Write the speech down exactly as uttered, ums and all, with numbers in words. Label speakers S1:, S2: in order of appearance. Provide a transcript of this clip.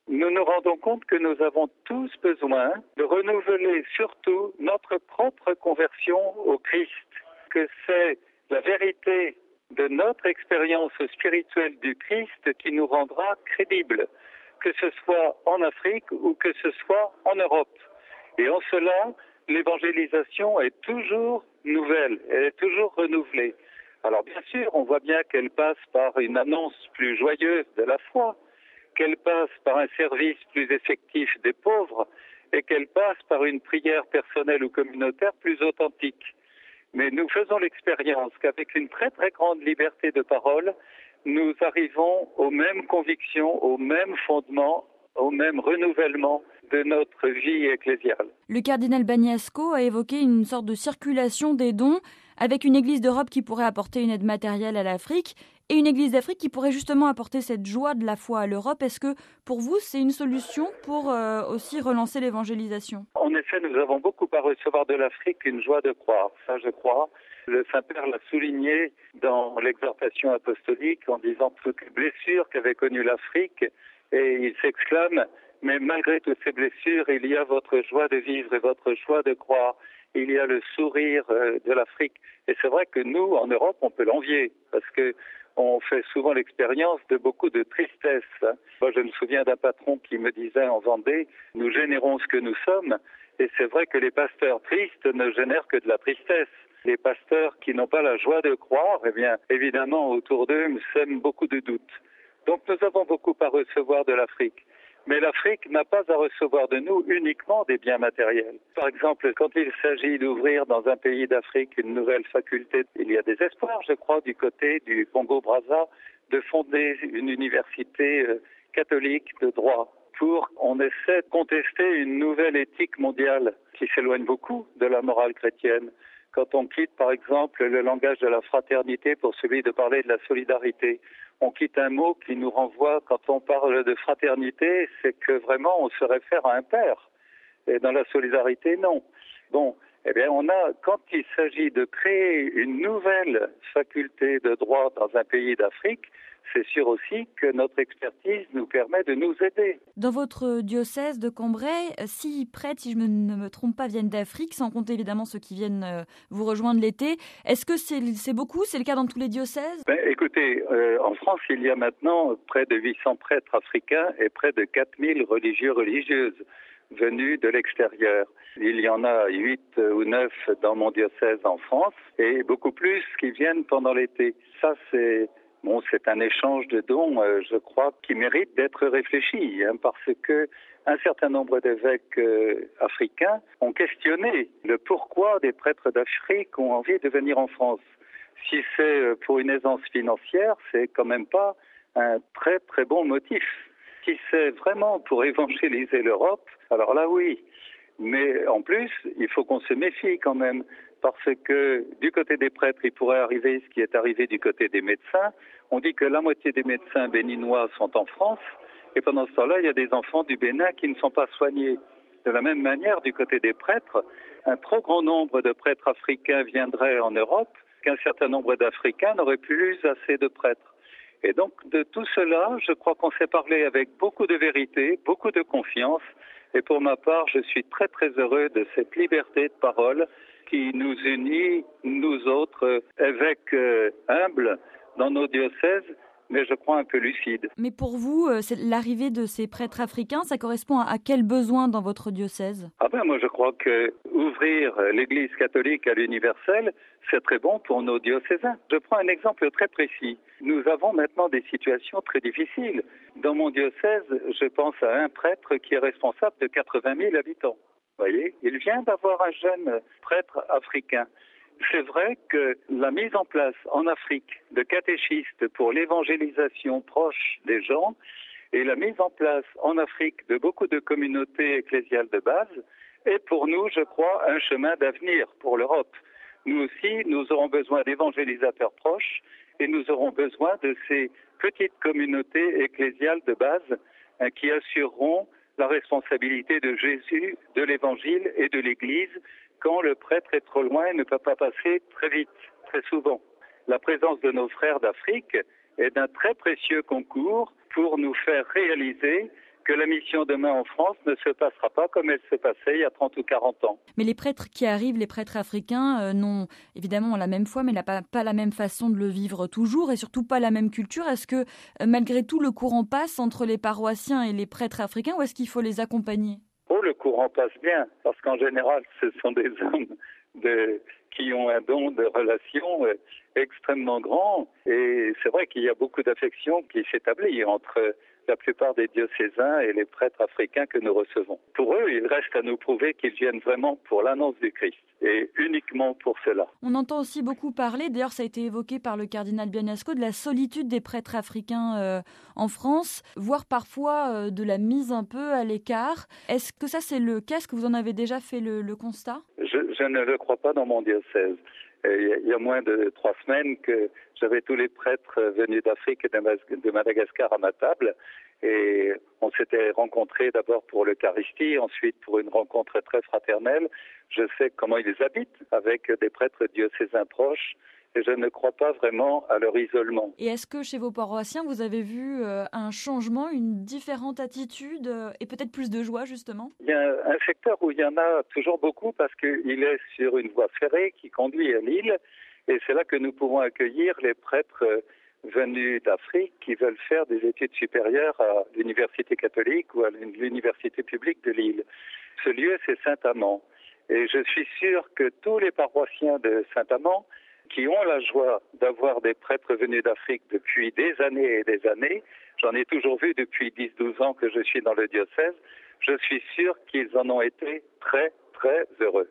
S1: nous nous rendons compte que nous avons tous besoin de renouveler surtout notre propre conversion au Christ, que c'est la vérité de notre expérience spirituelle du Christ qui nous rendra crédibles, que ce soit en Afrique ou que ce soit en Europe. Et en cela, l'évangélisation est toujours nouvelle, elle est toujours renouvelée. Alors bien sûr, on voit bien qu'elle passe par une annonce plus joyeuse de la foi, qu'elle passe par un service plus effectif des pauvres et qu'elle passe par une prière personnelle ou communautaire plus authentique. Mais nous faisons l'expérience qu'avec une très très grande liberté de parole, nous arrivons aux mêmes convictions, aux mêmes fondements, au même renouvellement de notre vie ecclésiale.
S2: Le cardinal Bagnasco a évoqué une sorte de circulation des dons avec une église d'Europe qui pourrait apporter une aide matérielle à l'Afrique et une église d'Afrique qui pourrait justement apporter cette joie de la foi à l'Europe. Est-ce que pour vous, c'est une solution pour euh, aussi relancer l'évangélisation ?
S1: En effet, nous avons beaucoup à recevoir de l'Afrique une joie de croire. Ça, je crois. Le Saint-Père l'a souligné dans l'exhortation apostolique en disant toutes les blessures qu'avait connues l'Afrique. Et il s'exclame, mais malgré toutes ces blessures, il y a votre joie de vivre et votre joie de croire. Il y a le sourire de l'Afrique. Et c'est vrai que nous, en Europe, on peut l'envier, parce que on fait souvent l'expérience de beaucoup de tristesse. Moi, je me souviens d'un patron qui me disait en Vendée, nous générons ce que nous sommes. Et c'est vrai que les pasteurs tristes ne génèrent que de la tristesse. Les pasteurs qui n'ont pas la joie de croire, eh bien, évidemment, autour d'eux, sèment beaucoup de doutes. Donc nous avons beaucoup à recevoir de l'Afrique. Mais l'Afrique n'a pas à recevoir de nous uniquement des biens matériels. Par exemple, quand il s'agit d'ouvrir dans un pays d'Afrique une nouvelle faculté, il y a des espoirs, je crois, du côté du Congo-Brazza, de fonder une université catholique de droit pour qu'on essaie de contester une nouvelle éthique mondiale qui s'éloigne beaucoup de la morale chrétienne. Quand on quitte, par exemple, le langage de la fraternité pour celui de parler de la solidarité, on quitte un mot qui nous renvoie, quand on parle de fraternité, c'est que vraiment on se réfère à un père. Et dans la solidarité, non. Bon, eh bien, on a, quand il s'agit de créer une nouvelle faculté de droit dans un pays d'Afrique, c'est sûr aussi que notre expertise nous permet de nous aider.
S2: Dans votre diocèse de Cambrai, six prêtres, si je ne me trompe pas, viennent d'Afrique, sans compter évidemment ceux qui viennent vous rejoindre l'été. Est-ce que c'est, c'est beaucoup ? C'est le cas dans tous les diocèses ?
S1: Ben, écoutez, euh, en France, il y a maintenant près de huit cents prêtres africains et près de quatre mille religieux religieuses venus de l'extérieur. Il y en a huit ou neuf dans mon diocèse en France et beaucoup plus qui viennent pendant l'été. Ça, c'est... Bon, c'est un échange de dons, euh, je crois, qui mérite d'être réfléchi, hein, parce que un certain nombre d'évêques euh, africains ont questionné le pourquoi des prêtres d'Afrique ont envie de venir en France. Si c'est pour une aisance financière, c'est quand même pas un très très bon motif. Si c'est vraiment pour évangéliser l'Europe, alors là oui. Mais en plus, il faut qu'on se méfie quand même. Parce que du côté des prêtres, il pourrait arriver ce qui est arrivé du côté des médecins. On dit que la moitié des médecins béninois sont en France, et pendant ce temps-là, il y a des enfants du Bénin qui ne sont pas soignés. De la même manière, du côté des prêtres, un trop grand nombre de prêtres africains viendraient en Europe, qu'un certain nombre d'Africains n'auraient plus assez de prêtres. Et donc, de tout cela, je crois qu'on s'est parlé avec beaucoup de vérité, beaucoup de confiance, et pour ma part, je suis très très heureux de cette liberté de parole qui nous unit, nous autres, évêques euh, humbles dans nos diocèses, mais je crois un peu lucides.
S2: Mais pour vous, c'est l'arrivée de ces prêtres africains, ça correspond à quel besoin dans votre diocèse ?
S1: Ah ben moi je crois que ouvrir l'Église catholique à l'universel, c'est très bon pour nos diocésains. Je prends un exemple très précis. Nous avons maintenant des situations très difficiles. Dans mon diocèse, je pense à un prêtre qui est responsable de quatre-vingt mille habitants. Vous voyez, il vient d'avoir un jeune prêtre africain. C'est vrai que la mise en place en Afrique de catéchistes pour l'évangélisation proche des gens et la mise en place en Afrique de beaucoup de communautés ecclésiales de base est pour nous, je crois, un chemin d'avenir pour l'Europe. Nous aussi, nous aurons besoin d'évangélisateurs proches et nous aurons besoin de ces petites communautés ecclésiales de base hein, qui assureront la responsabilité de Jésus, de l'Évangile et de l'Église quand le prêtre est trop loin et ne peut pas passer très vite, très souvent. La présence de nos frères d'Afrique est d'un très précieux concours pour nous faire réaliser que la mission demain en France ne se passera pas comme elle se passait il y a trente ou quarante ans.
S2: Mais les prêtres qui arrivent, les prêtres africains, euh, n'ont évidemment la même foi, mais n'a pas, pas la même façon de le vivre toujours et surtout pas la même culture. Est-ce que euh, malgré tout le courant passe entre les paroissiens et les prêtres africains ou est-ce qu'il faut les accompagner ?
S1: Oh, le courant passe bien, parce qu'en général, ce sont des hommes de, qui ont un don de relation euh, extrêmement grand. Et c'est vrai qu'il y a beaucoup d'affection qui s'établit entre la plupart des diocésains et les prêtres africains que nous recevons. Pour eux, il reste à nous prouver qu'ils viennent vraiment pour l'annonce du Christ, et uniquement pour cela.
S2: On entend aussi beaucoup parler, d'ailleurs ça a été évoqué par le cardinal Biagnasco, de la solitude des prêtres africains euh, en France, voire parfois euh, de la mise un peu à l'écart. Est-ce que ça c'est le cas ? Est-ce que vous en avez déjà fait le, le constat ?
S1: je, je ne le crois pas dans mon diocèse. Il y a moins de trois semaines que j'avais tous les prêtres venus d'Afrique et de Madagascar à ma table et on s'était rencontrés d'abord pour l'Eucharistie, ensuite pour une rencontre très fraternelle. Je sais comment ils habitent avec des prêtres diocésains proches et je ne crois pas vraiment à leur isolement.
S2: Et est-ce que chez vos paroissiens, vous avez vu euh, un changement, une différente attitude euh, et peut-être plus de joie justement ?
S1: Il y a un secteur où il y en a toujours beaucoup parce qu'il est sur une voie ferrée qui conduit à Lille et c'est là que nous pouvons accueillir les prêtres venus d'Afrique qui veulent faire des études supérieures à l'université catholique ou à l'université publique de Lille. Ce lieu, c'est Saint-Amand. Et je suis sûr que tous les paroissiens de Saint-Amand qui ont la joie d'avoir des prêtres venus d'Afrique depuis des années et des années, j'en ai toujours vu depuis dix douze ans que je suis dans le diocèse, je suis sûr qu'ils en ont été très, très heureux.